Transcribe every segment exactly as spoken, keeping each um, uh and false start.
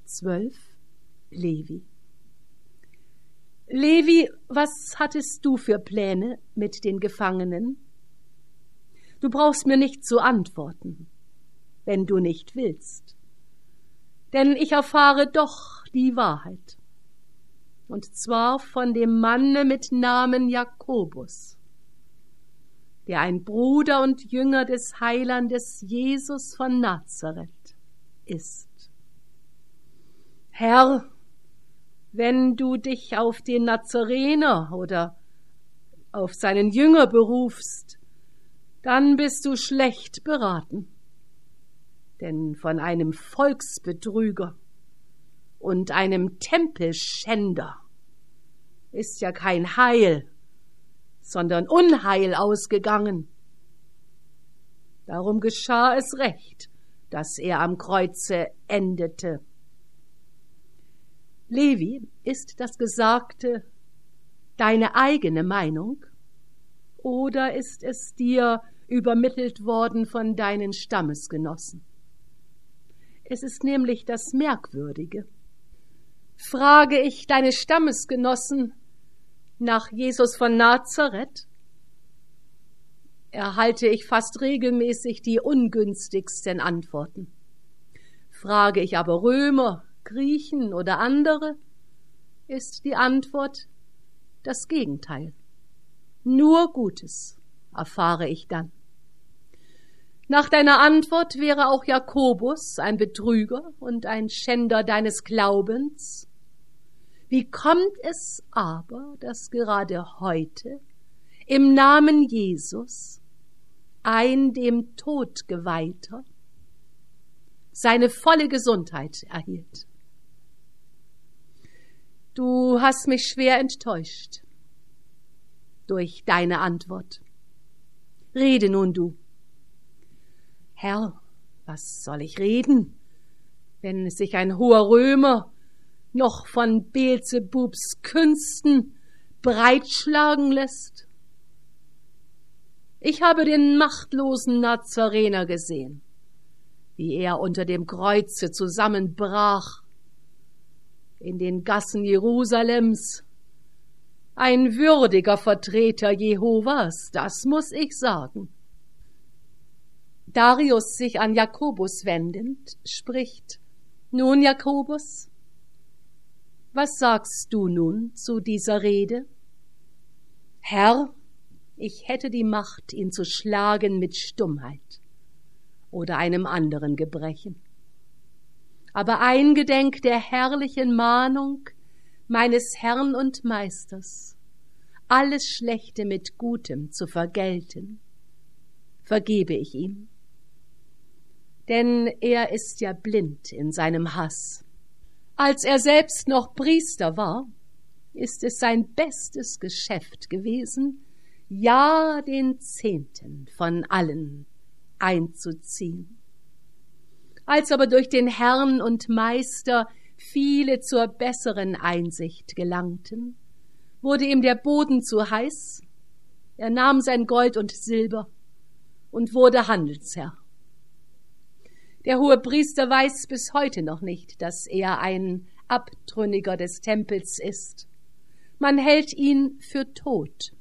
zwölf. Levi. Levi, was hattest du für Pläne mit den Gefangenen? Du brauchst mir nicht zu antworten, wenn du nicht willst. Denn ich erfahre doch die Wahrheit. Und zwar von dem Manne mit Namen Jakobus, der ein Bruder und Jünger des Heilandes Jesus von Nazareth ist. Herr, wenn du dich auf den Nazarener oder auf seinen Jünger berufst, dann bist du schlecht beraten. Denn von einem Volksbetrüger und einem Tempelschänder ist ja kein Heil, sondern Unheil ausgegangen. Darum geschah es recht, dass er am Kreuze endete. Levi, ist das Gesagte deine eigene Meinung oder ist es dir übermittelt worden von deinen Stammesgenossen? Es ist nämlich das Merkwürdige. Frage ich deine Stammesgenossen nach Jesus von Nazareth, erhalte ich fast regelmäßig die ungünstigsten Antworten. Frage ich aber Römer, Griechen oder andere, ist die Antwort das Gegenteil. Nur Gutes erfahre ich dann. Nach deiner Antwort wäre auch Jakobus ein Betrüger und ein Schänder deines Glaubens. Wie kommt es aber, dass gerade heute im Namen Jesus ein dem Tod Geweihter seine volle Gesundheit erhielt? Du hast mich schwer enttäuscht durch deine Antwort. Rede nun du. Herr, was soll ich reden, wenn sich ein hoher Römer noch von Beelzebubs Künsten breitschlagen lässt? Ich habe den machtlosen Nazarener gesehen, wie er unter dem Kreuze zusammenbrach, in den Gassen Jerusalems. Ein würdiger Vertreter Jehovas, das muss ich sagen. Darius, sich an Jakobus wendend, spricht: Nun, Jakobus, was sagst du nun zu dieser Rede? Herr, ich hätte die Macht, ihn zu schlagen mit Stummheit oder einem anderen Gebrechen. Aber eingedenk der herrlichen Mahnung meines Herrn und Meisters, alles Schlechte mit Gutem zu vergelten, vergebe ich ihm. Denn er ist ja blind in seinem Hass. Als er selbst noch Priester war, ist es sein bestes Geschäft gewesen, ja den Zehnten von allen einzuziehen. Als aber durch den Herrn und Meister viele zur besseren Einsicht gelangten, wurde ihm der Boden zu heiß, er nahm sein Gold und Silber und wurde Handelsherr. Der Hohepriester weiß bis heute noch nicht, dass er ein Abtrünniger des Tempels ist. Man hält ihn für tot.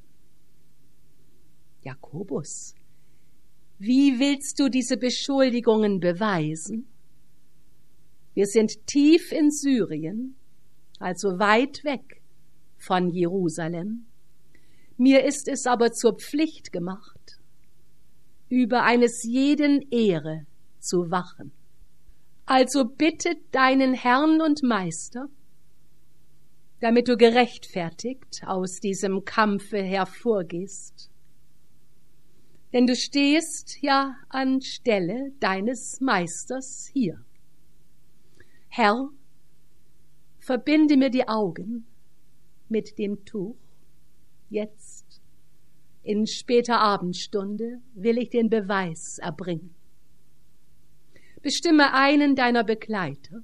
Jakobus, wie willst du diese Beschuldigungen beweisen? Wir sind tief in Syrien, also weit weg von Jerusalem. Mir ist es aber zur Pflicht gemacht, über eines jeden Ehre zu wachen. Also bitte deinen Herrn und Meister, damit du gerechtfertigt aus diesem Kampfe hervorgehst. Denn du stehst ja an Stelle deines Meisters hier. Herr, verbinde mir die Augen mit dem Tuch. Jetzt, in später Abendstunde, will ich den Beweis erbringen. Bestimme einen deiner Begleiter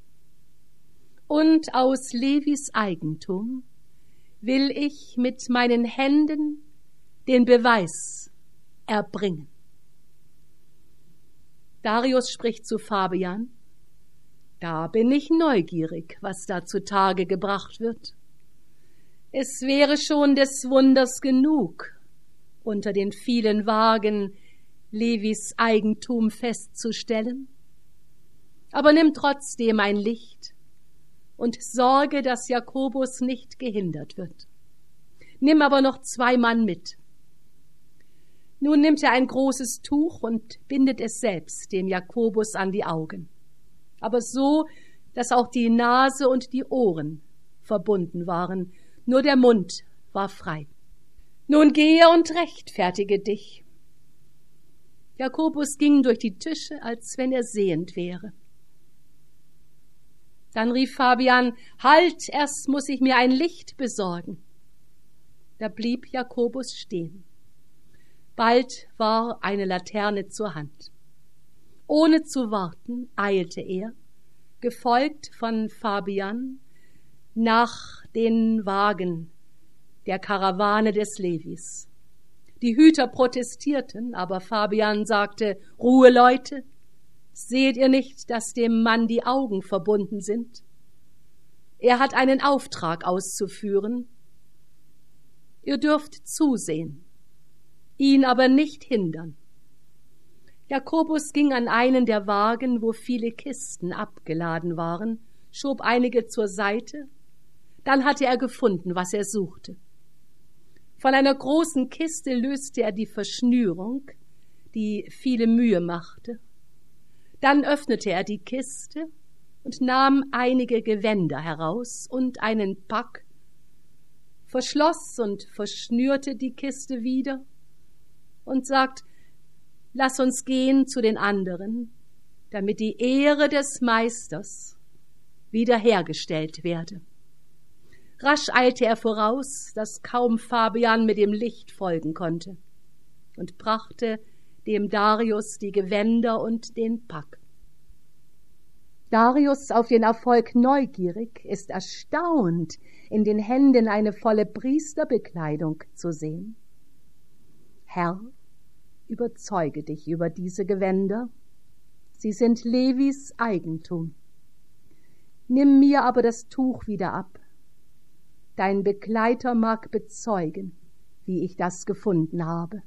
und aus Levis Eigentum will ich mit meinen Händen den Beweis erbringen. Darius spricht zu Fabian: Da bin ich neugierig, was da zutage gebracht wird. Es wäre schon des Wunders genug, unter den vielen Wagen Levis Eigentum festzustellen. Aber nimm trotzdem ein Licht und sorge, dass Jakobus nicht gehindert wird. Nimm aber noch zwei Mann mit. Nun nimmt er ein großes Tuch und bindet es selbst dem Jakobus an die Augen, aber so, dass auch die Nase und die Ohren verbunden waren, nur der Mund war frei. Nun gehe und rechtfertige dich. Jakobus ging durch die Tische, als wenn er sehend wäre. Dann rief Fabian, halt, erst muss ich mir ein Licht besorgen. Da blieb Jakobus stehen. Bald war eine Laterne zur Hand. Ohne zu warten, eilte er, gefolgt von Fabian, nach den Wagen der Karawane des Levis. Die Hüter protestierten, aber Fabian sagte, Ruhe, Leute, seht ihr nicht, dass dem Mann die Augen verbunden sind? Er hat einen Auftrag auszuführen. Ihr dürft zusehen, ihn aber nicht hindern. Jakobus ging an einen der Wagen, wo viele Kisten abgeladen waren, schob einige zur Seite, dann hatte er gefunden, was er suchte. Von einer großen Kiste löste er die Verschnürung, die viele Mühe machte. Dann öffnete er die Kiste und nahm einige Gewänder heraus und einen Pack, verschloss und verschnürte die Kiste wieder und sagt, lass uns gehen zu den anderen, damit die Ehre des Meisters wiederhergestellt werde. Rasch eilte er voraus, dass kaum Fabian mit dem Licht folgen konnte, und brachte dem Darius die Gewänder und den Pack. Darius, auf den Erfolg neugierig, ist erstaunt, in den Händen eine volle Priesterbekleidung zu sehen. Herr, überzeuge dich über diese Gewänder, sie sind Levis Eigentum. Nimm mir aber das Tuch wieder ab. Dein Begleiter mag bezeugen, wie ich das gefunden habe.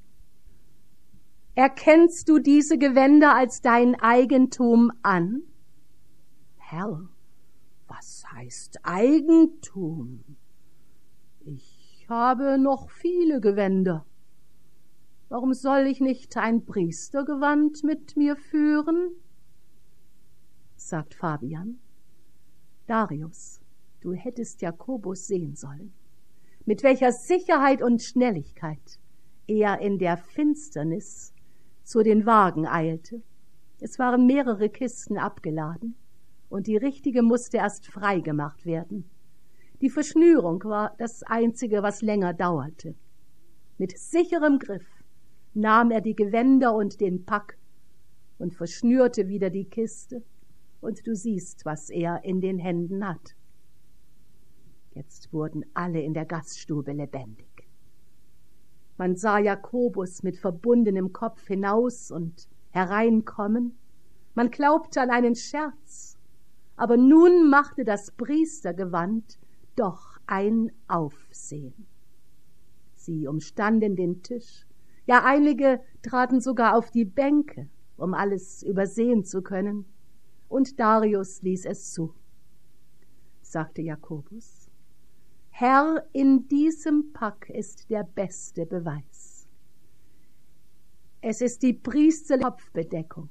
Erkennst du diese Gewänder als dein Eigentum an? Herr, was heißt Eigentum? Ich habe noch viele Gewänder. Warum soll ich nicht ein Priestergewand mit mir führen? Sagt Fabian. Darius, du hättest Jakobus sehen sollen, mit welcher Sicherheit und Schnelligkeit er in der Finsternis zu den Wagen eilte. Es waren mehrere Kisten abgeladen, und die richtige musste erst frei gemacht werden. Die Verschnürung war das Einzige, was länger dauerte. Mit sicherem Griff nahm er die Gewänder und den Pack und verschnürte wieder die Kiste, und du siehst, was er in den Händen hat. Jetzt wurden alle in der Gaststube lebendig. Man sah Jakobus mit verbundenem Kopf hinaus und hereinkommen. Man glaubte an einen Scherz, aber nun machte das Priestergewand doch ein Aufsehen. Sie umstanden den Tisch, ja einige traten sogar auf die Bänke, um alles übersehen zu können, und Darius ließ es zu. Sagte Jakobus, Herr, in diesem Pack ist der beste Beweis. Es ist die priesterliche Kopfbedeckung.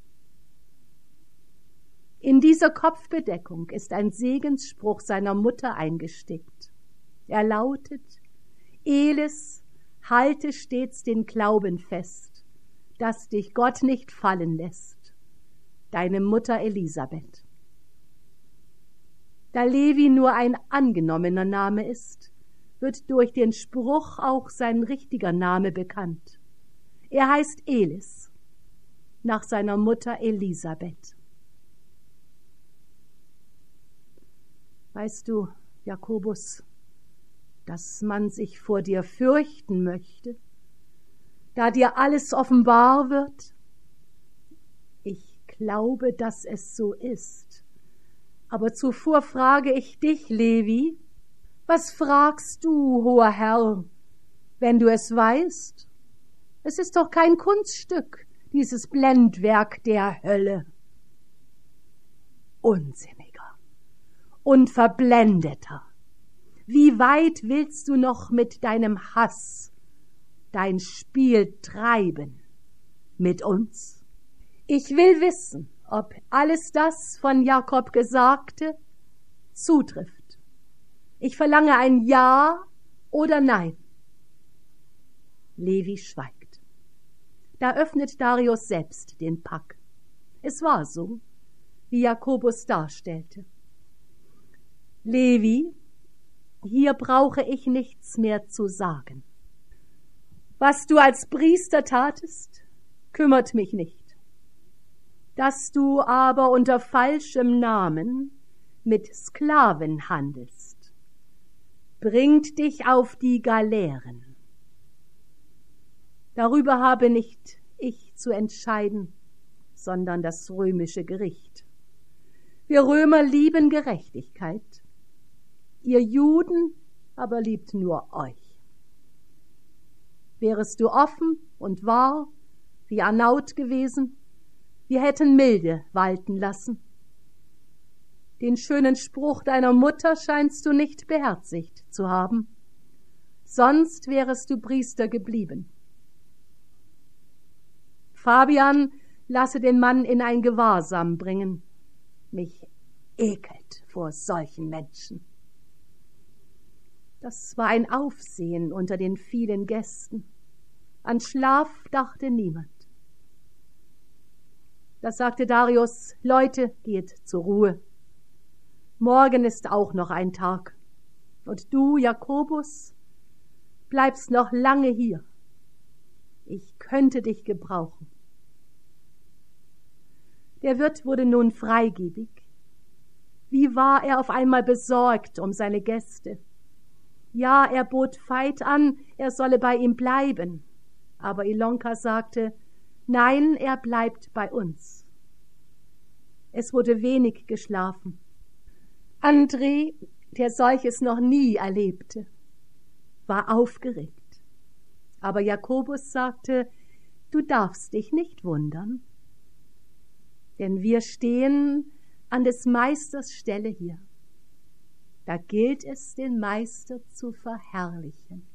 In dieser Kopfbedeckung ist ein Segensspruch seiner Mutter eingestickt. Er lautet, Elis, halte stets den Glauben fest, dass dich Gott nicht fallen lässt. Deine Mutter Elisabeth. Da Levi nur ein angenommener Name ist, wird durch den Spruch auch sein richtiger Name bekannt. Er heißt Elis, nach seiner Mutter Elisabeth. Weißt du, Jakobus, dass man sich vor dir fürchten möchte, da dir alles offenbar wird? Ich glaube, dass es so ist, Aber zuvor frage ich dich, Levi, was fragst du, hoher Herr, wenn du es weißt? Es ist doch kein Kunststück, dieses Blendwerk der Hölle. Unsinniger und Verblendeter, wie weit willst du noch mit deinem Hass dein Spiel treiben mit uns? Ich will wissen, ob alles das von Jakob Gesagte zutrifft. Ich verlange ein Ja oder Nein. Levi schweigt. Da öffnet Darius selbst den Pack. Es war so, wie Jakobus darstellte. Levi, hier brauche ich nichts mehr zu sagen. Was du als Priester tatest, kümmert mich nicht. Dass du aber unter falschem Namen mit Sklaven handelst, bringt dich auf die Galeeren. Darüber habe nicht ich zu entscheiden, sondern das römische Gericht. Wir Römer lieben Gerechtigkeit, ihr Juden aber liebt nur euch. Wärest du offen und wahr, wie Arnaut gewesen, wir hätten Milde walten lassen. Den schönen Spruch deiner Mutter scheinst du nicht beherzigt zu haben, sonst wärest du Priester geblieben. Fabian, lasse den Mann in ein Gewahrsam bringen. Mich ekelt vor solchen Menschen. Das war ein Aufsehen unter den vielen Gästen. An Schlaf dachte niemand. Da sagte Darius, Leute, geht zur Ruhe. Morgen ist auch noch ein Tag. Und du, Jakobus, bleibst noch lange hier. Ich könnte dich gebrauchen. Der Wirt wurde nun freigebig. Wie war er auf einmal besorgt um seine Gäste. Ja, er bot Veit an, er solle bei ihm bleiben. Aber Ilonka sagte, nein, er bleibt bei uns. Es wurde wenig geschlafen. André, der solches noch nie erlebte, war aufgeregt. Aber Jakobus sagte, du darfst dich nicht wundern, denn wir stehen an des Meisters Stelle hier. Da gilt es, den Meister zu verherrlichen.